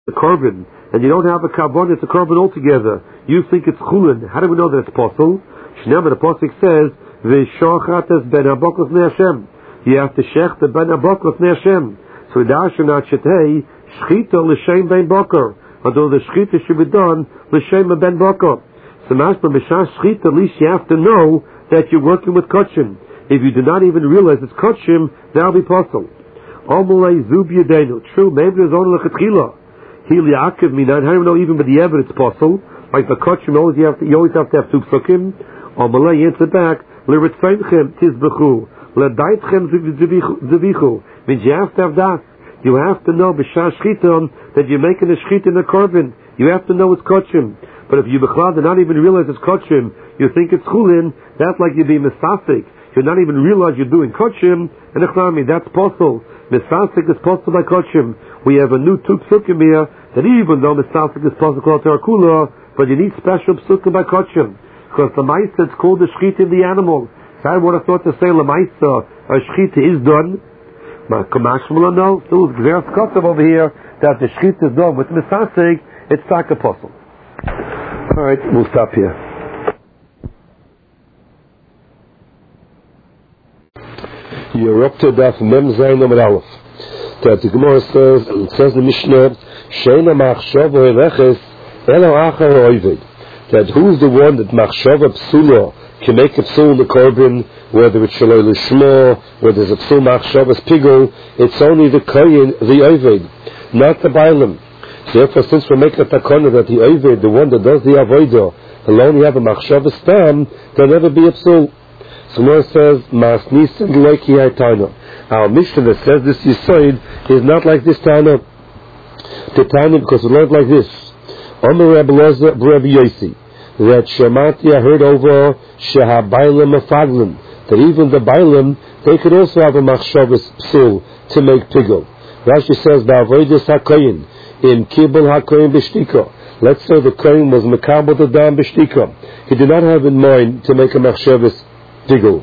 the korban, and you don't have a kavon, it's a korban altogether. You think it's chulin. How do we know that it's possible? Shnei, the pasuk says, "V'shochat es ben habokos ne Hashem." You have to shech the ben habokos ne Hashem. So dashanat shetei shchita l'shem ben boker. Although the shchita should be done l'shem ben boker. So mashma b'shas shchita, at least you have to know that you're working with kachim. If you do not even realize it's kachim, that'll be possible. Omolei zub yedenu. True, maybe there's only lechatchila. Hil yaakov minan. How do we know even by the evidence it's possible? Like the kachim, you always have to have two psukim. Omolei answer back. L'ritzaynchem tizbechu. L'daitchem zivichu. Means you have to have that. You have to know b'shas shchiton that you're making a shchit in a korban. You have to know it's kachim. But if you b'chlad and not even realize it's kachim, you think it's chulin, that's like you be misafik. You not even realize you're doing kachim, and echlami, that's possible. Misafik is possible by kachim. We have a new two psukim here, that even though misafik is possible called terakula, but you need special psukim by kachim. Because the maisa, it's called the shchit in the animal. So I would have thought to say, the maisa, a shchit is done. No, still there's custom over here that the shchit is done with misafik, it's like apostle. Alright, we'll stop here. You're up to Daf Mem Zayin Amud Aleph. That the Gemara says, it says in the Mishnah, Sheina Machshava Eleches Elo Achar Oived. That who's the one that Machshava Psula can make a psul in the korban, whether it's Shaloi Lishma, whether it's a psul Machshava's Pigul, it's only the Koyin, the Oived, not the Bailam. Therefore, since we're making a takana that the Oived, the one that does the Avodah, will only have a Machshava Stam, there'll never be a psul. So Gemara says, Mas Nisan Loiki Haitana. Our Mishnah that says this Yisoid is not like this Tana. The Tana, because we learned like this. Omer Rebbe Loza Rebbe Yosi. That Shemati, I heard over Sheha Bailam Afaglim. That even the Bailam, they could also have a Machshavas Psul to make Pigul. Rashi says, Ba'avoidus HaKoyin, in Kibbul HaKoyin B'shtika. Let's say the Koyin was Mekabel the Dam B'shtika. He did not have in mind to make a Machshavas Pigul.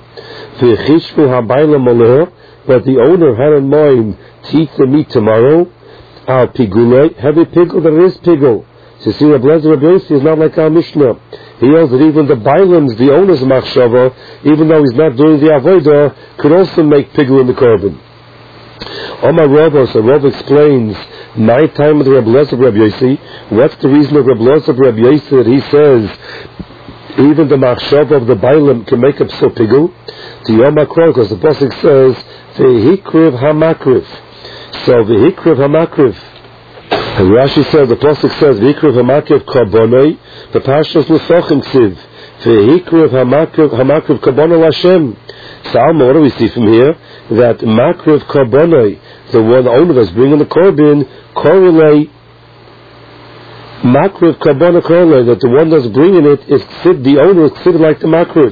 But the owner had in mind to eat the meat tomorrow. Al Pigulei, have a Pigul that is Pigul. So see, Rabbi Lezer Rabbi Yossi is not like our Mishnah. He knows that even the Bailam's, the owner's Machshava, even though he's not doing the Avodah, could also make Pigul in the korban. Omar Rava, so Rava explains, my time with Rabbi Lezer Rabbi Yossi, what's the reason of Rabbi Lezer Rabbi Yossi that he says, even the Machshava of the Bailam can make up so Pigul? The Yom HaKrov, because the Pasuk says, V'hikriv HaMakriv. So V'hikriv HaMakriv. And Rashi says, the Pasuk says, V'hikriv HaMakriv Karbonoi, the Pashas Musachim Ksiv. V'hikriv HaMakriv Karbonoi Hashem. So Alma, what do we see from here? That Makriv Karbonoi, the one, the owner that's bringing the Korbin, correlate Makriv Karbonoi correlate, that the one that's bringing it is the owner is considered like the Makriv.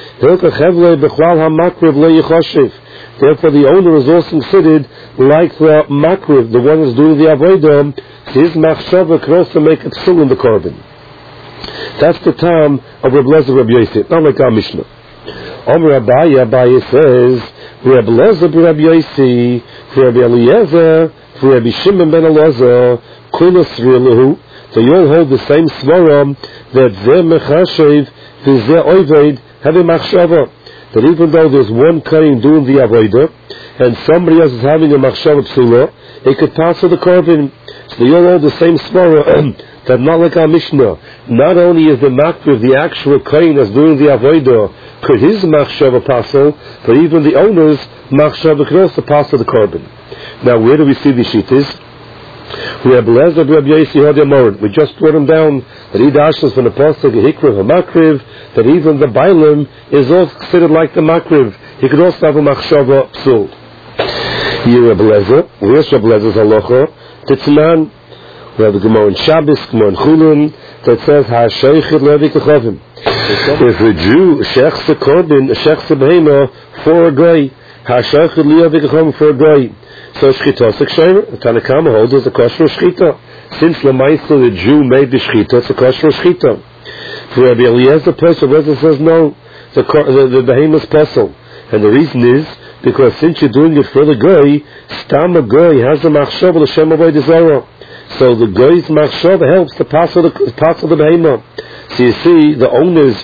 Therefore, the owner is also considered like the Makriv, the one that's doing the Avodah. His Machshava can also make a psul in the korban. That's the time of Rabbi Lezer Rabbi Yossi, not like our Mishnah. Omer Abaye says, Rabbi Lezer Rabbi Yossi, Rabbi Eliezer, Rabbi Shimon ben Elazar, Kulas Rilahu, they all hold the same svaram that Zeh Mechashev, Zeh Oived, have a Machshava. That even though there's one kain doing the avodah and somebody else is having a machshava psula, it could pass for the korban. So they all hold the same svara that not like our Mishnah. Not only is the makriv the actual kain that's doing the avodah, could his machshava passel, but even the owner's machshava could also pass for the korban. Now, where do we see these shittas? Rabbi Lezer Rabbi Yossi had Amorid. We just brought him down that he dashes from the pasuk Hikriv HaMakriv, that even the Bailam is also considered like the Makriv. He could also have a Machshava Psul. Here Rabbi Lezer, where's Rabbi Lezer's halacha? Titzanan, we have the Gemara in Shabbos, Gemara in Chulin, that says HaSheichid Levi Kechavim. If a Jew shechs a korban, shechs a behema for a guy, HaSheichid Levi Kechavim for a guy. So shchita is a ksheira. The Tanakama holds as a kosher shchita. Since Lamaisa the Jew made the shchita, it's a kosher shchita. For Rabbi Eliezer person, Eliezer says no, the behemoth is possible. And the reason is because since you're doing it for the guy, stam a guy has a machshav l'shem avodah zarah. So the goy's machshava helps to pass of the behemoth. So you see, the owner's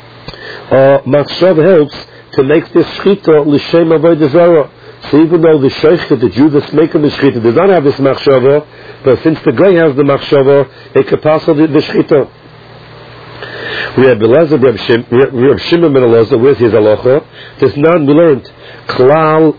machshava helps to make this shchita l'shem avodah zarah. So even though the sheikh, the Jew that's making the shchita, does not have this machshava, but since the goy has the machshava, it could pass of the shchita. Reb Shimon ben Elazar, with his halacha, this none we learned. Klal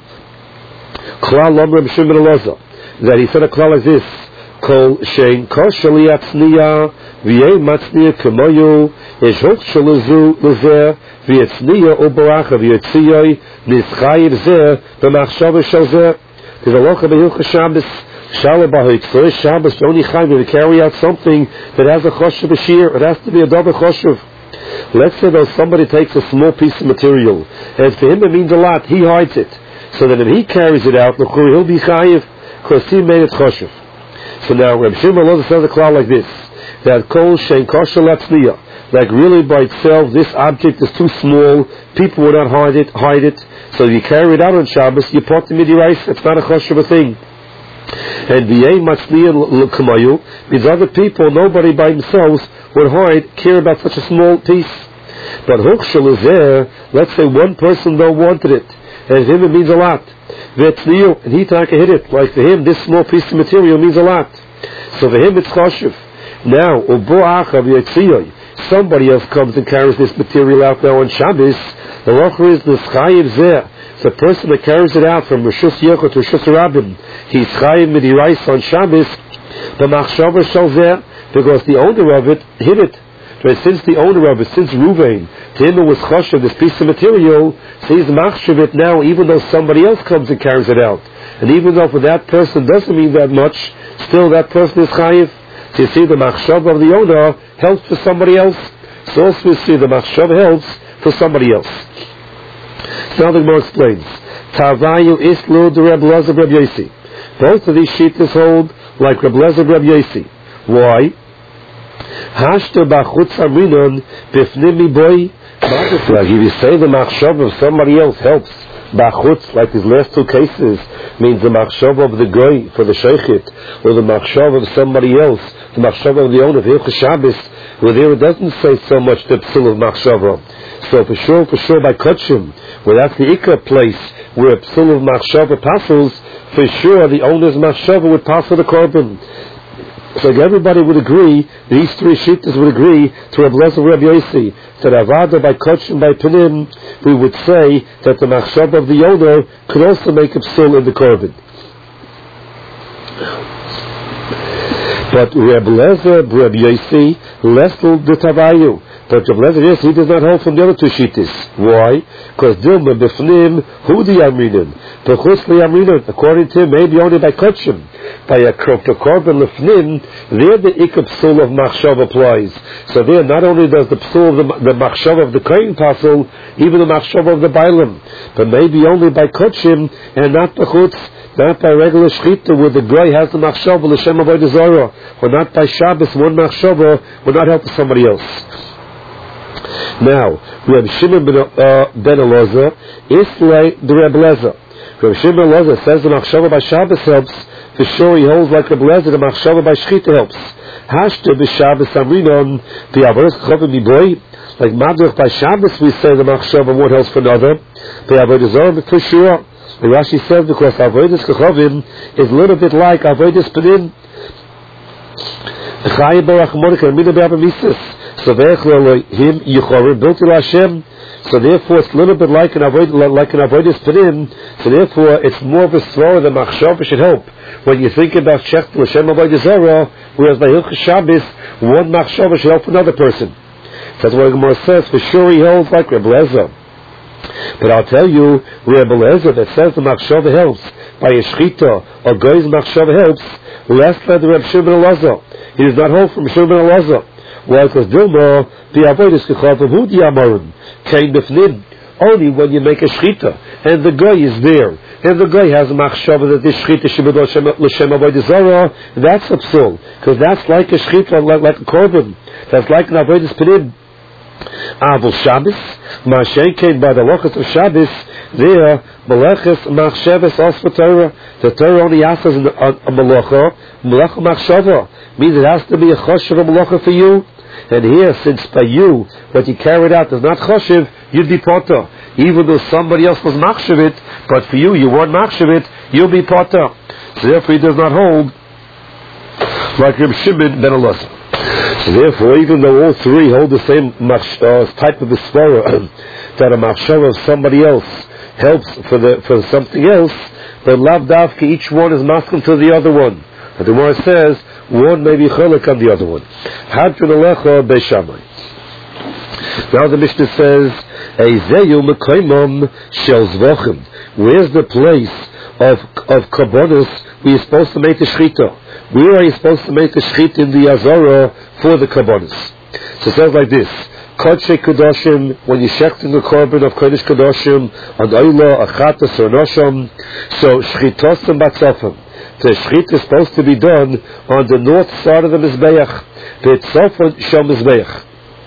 Reb Shimon ben Elazar, that he said a klal like this: Kol shein kosher liatzniya v'yei matzniya k'moyu yesh hochshel lezer v'yetzniya ubaracha v'yetziyoi nischayiv zeh b'machshava shel zeh. There's a halacha b'hilchos Shabbos. Shalom b'hoitzor Shabbos only chayv to carry out something that has a choshev b'shir. It has to be a double choshev. Let's say though somebody takes a small piece of material, and for him it means a lot, he hides it, so that if he carries it out, he'll be chayiv because he made it choshev. So now Reb Shimon ben Elazar says a klal like this: that kol shein kosher latzniya, like really by itself this object is too small, people will not hide it. So if you carry it out on Shabbos, you put the midiraisa. It's not a choshev thing. And v'yei matzniya l'kamayu means other people, nobody by themselves would care about such a small piece. But hochshel is there. Let's say one person though wanted it, and him it means a lot. V'etzniyu, and he can hit it. Like for him, this small piece of material means a lot. So for him, it's choshev. Now, uboacha v'yetziyoi, somebody else comes and carries this material out now on Shabbos. The locher is the chayiv zeh. The person that carries it out from Rishus Yechot to Rishus Rabbim, he's chayiv midiraisa on Shabbos, the machshava shel zeh, because the owner of it hid it. But since the owner of it, since Ruvain, to him it was choshev, this piece of material, so he's machshav it now, even though somebody else comes and carries it out. And even though for that person doesn't mean that much, still that person is chayiv. So you see, the machshav of the owner helps for somebody else. So also you see the machshav helps for somebody else. Now the Gemara explains. Tavayu islu de Reb Elazar Reb Yosi. Both of these shittas hold like Reb Elazar Reb Yosi. Why? Hashta b'chutz haminon b'fnim miboy. Like if you say the machshav of somebody else helps b'chutz, like these last two cases, means the machshav of the goy for the sheikhit, or the machshav of somebody else, the machshav of the owner of Hilchos Shabbos, where there it doesn't say so much the psul of machshava. So for sure by Kutchim, where that's the ikka place where a psul of machshava passes, for sure the owner's machshava would pass for the korban. So everybody would agree, these three shittas would agree to Reb Elazar Reb Yosi, that avada by Kutchim by Penim, we would say that the machshava of the owner could also make a psul in the korban. But Reb Elazar Reb Yosi lestel the tavayu. But Reb Elazar, yes, he does not hold from the other two shittas. Why? Because Dilma b'fnim hu di amrinim, b'chutz li amrinim. According to him, maybe only by Kutchim, by a korban lefnim, there the ikab psul of machshav applies. So there, not only does the psul of the machshav of the kohen pasul, even the machshav of the bailam, but maybe only by Kutchim and not b'chutz. Not by regular shchita where the goy has the machshava l'shem avodah zarah, or not by Shabbos one machshava will not help somebody else. Now, Reb Shimon ben Elazar islay the Reb Elazar. Reb Shimon ben Elazar says the machshava by Shabbos helps. For sure, he holds like Reb Elazar the machshava by shchita helps. Hashta b'Shabbos amrinon b'avodas kachavim miboy. Like madrich by Shabbos we say the machshava one helps for another. B'avodas zarah for sure. The Rashi says because avodas kachavim is a little bit like avodas penim. Chayim barachmonik and mina be'avamisas. So therefore, him yichorim built to Hashem. So therefore, it's a little bit like an avodas penim. So therefore, it's more of a svara than machshava should help. When you think about shech to Hashem avodas zarah, whereas by Hilchos Shabbos, one machshava should help another person. That's what the Gemara says. For sure, he holds like Reb Elazar. But I'll tell you, Reb Elazar that says the machshava helps by a shchita or goy's machshava helps less than the Reb Shimon ben Elazar. He does not hold from Shimon ben Elazar. Why? Because Dilma the avodas kachavim hu di amarim came b'fnim. Only when you make a shchita and the guy is there and the guy has a machshava that this shchita should be l'shem avodas zarah, that's a psul, because that's like a shchita, like a korban. That's like an avodas penim. Avul Shabbos, Mashen came by the lochus of Shabbos, there, Meleches Machshavos also Torah. The Torah only asks us a Melecha Machshava, means it has to be a Choshev a Melecha for you. And here, since by you, what you carried out is not Choshev, you'd be Potter. Even though somebody else was Machshavit, but for you, you weren't Machshavit, you'll be Potter. So therefore, he does not hold like Reb Shimon ben Elazar. So therefore, even though all three hold the same type of a svara, that a machshava of somebody else helps for something else, but lav davka, each one is masking to the other one. And the Gemara says, one may be chalik on the other one. Hadron alecha beishamai. Now the Mishnah says, Eizeyu mekoimam shel zvachim. Where's the place of kabbonis where you're supposed to make the shechita? Where are you supposed to make the shechita in the Azara for the kabbonis? So it says like this: Kodesh Kedoshim, when you're shechting the korban of Kodesh Kedoshim, on Oila, Achatas, or Nosham, so shechitosim batzofim. The shechita is supposed to be done on the north side of the Mizbeach. V'tzofim shel Mizbeach.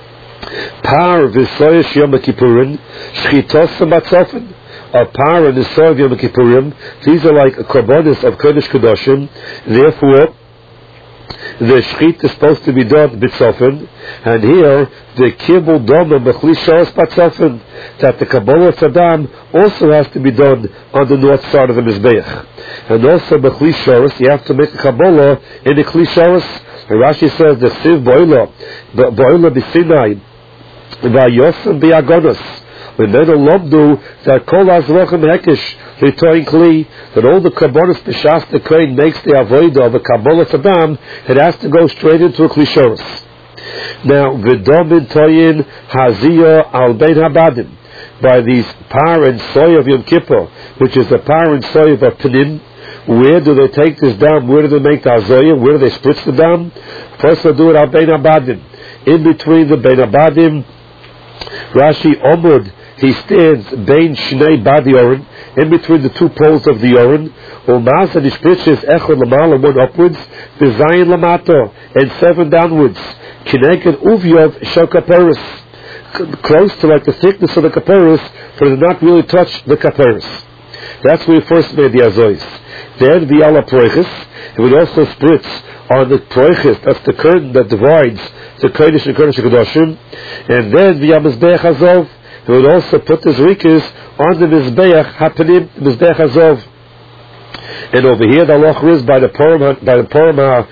Par v'soyesh Yom Kippurim, shechitosim batzofim. A par and the soy of Yom Kippurim, these are like a korbanos of Kodesh Kedoshim. Therefore, the shechit is supposed to be done b'tzofim, and here the kibbul doma b'chli sharos b'tzofim, that the kabbalah tzadam also has to be done on the north side of the mizbeach, and also b'chli sharos you have to make a kabbalah in the kli sharos. And Rashi says the chsiv bo'ila b'sinai v'ayosem b'yagonos. When men lomdu that kol azrochem hekesh litoin kli, that all the kabbalas b'shas the kohen makes the avodah of a kabbalah tzadam, it has to go straight into a klishoros. Now v'domin toyin haziyah al bein habadim, by these par and soy of Yom Kippur, which is the par and soy of a panim. Where do they take this dam? Where do they make the azoyah? Where do they spritz the dam? First they do it al bein habadim, in between the bein habadim. Rashi omud, he stands bein shnei badi oren, in between the two poles of the oren. Umaz and ishpriches echad lamala, one upwards, v'zayin lamato, and 7 downwards. Kineged uvyov shel kaperis, close to like the thickness of the kaperis, for it does not really touch the kaperis. That's where he first made the azois. Then the ala proiches, it would also spritz on the proiches, that's the curtain that divides the Kodesh and Kodesh Kedoshim, and then the Mizbeach Hazov, he would also put his rikas on the Mizbeach Hapanim, Mizbeach Hazov. And over here the halacha is by the Purim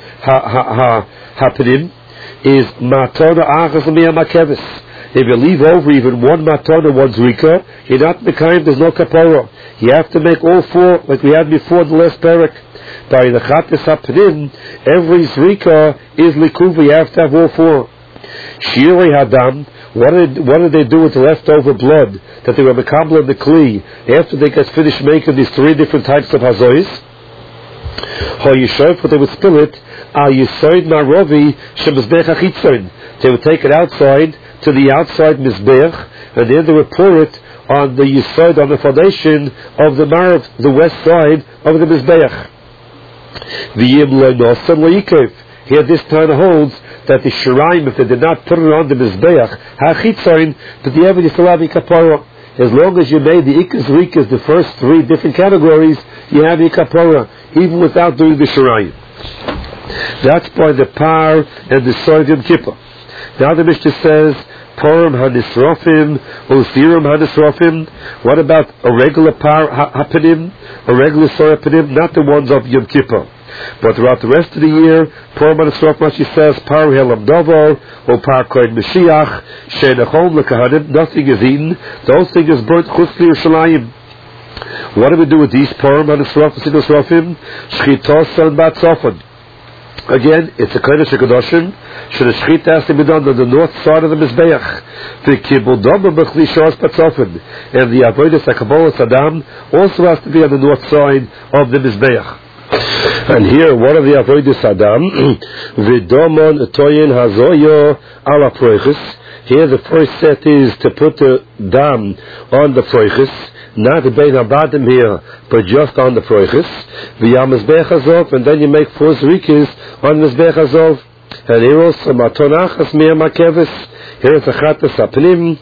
Hapanim is Matona Achas L'Miyah Makevis. If you leave over even one Matona, one's rika, you're not Mekayim, there's no kapara. You have to make all 4, like we had before in the last parak. By the Chatas HaPanim, every zrika is likuva, you have to have all 4. Shirei Hadam, what did they do with the leftover blood that they were mekabel in the kli after they got finished making these 3 different types of hazois? Hoyishof, but they would spill it, al yisoid marovi shemizbech achitzon. They would take it outside to the outside mizbech, and then they would pour it on the yisoid, on the foundation of the marav, the west side of the mizbech. Here this time holds that the shiraim, if they did not put it on the mizbeach hachitzayin, but the evidence still have kapara. As long as you made the ikas rikas, the first 3 different categories, you have the kapara, even without doing the shiraim. That's by the par and the soy of Yom Kippur. Now the Mishnah says, Purim hanisrofim, Usirim hanisrofim. What about a regular par hapanim, a regular soy hapanim, not the ones of Yom Kippur? But throughout the rest of the year, Purim hanisrofim, Rashi says, par helam dovo, or par kohen Mashiach, she'nachon lekahanim, nothing is eaten. The whole thing is burnt chutz Yerushalayim. What do we do with these Purim hanisrofim? Shchitos and batzofim. Again, it's a Kodesh HaKadoshim. Should the shechita has to be done on the north side of the Mizbeach. The kibbul doma b'chli sharos b'tzofim. And the avodas HaKabbalah Tzadam also has to be on the north side of the Mizbeach. And here, what are the avodas Adam? V'domon toyin hazoyo ala proiches. Here the first set is to put the dam on the proiches. Not the bein habadim here, but just on the proiches. V'yam mizbech hazov, and then you make 4 zrikis on mizbech hazov. And here also, matonachas mea makeves. Here it's a chatas apnim.